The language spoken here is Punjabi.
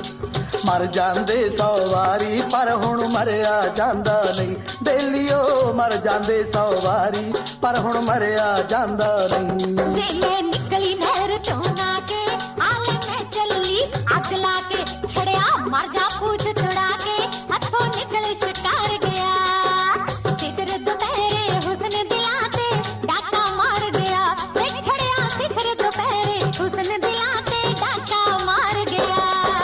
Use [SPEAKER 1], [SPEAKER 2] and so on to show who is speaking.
[SPEAKER 1] ਮਰ ਜਾਂਦੇ 100 ਵਾਰੀ ਪਰ ਹੁਣ ਮਰਿਆ ਜਾਂਦਾ ਨਹੀਂ। ਬੇਲੀਓ ਮਰ ਜਾਂਦੇ 100 ਵਾਰੀ ਪਰ ਹੁਣ ਮਰਿਆ ਜਾਂਦਾ ਨਹੀਂ।
[SPEAKER 2] ਜੇ ਮੈਂ ਨਿਕਲੀ ਨਹਿਰ ਚੋਂ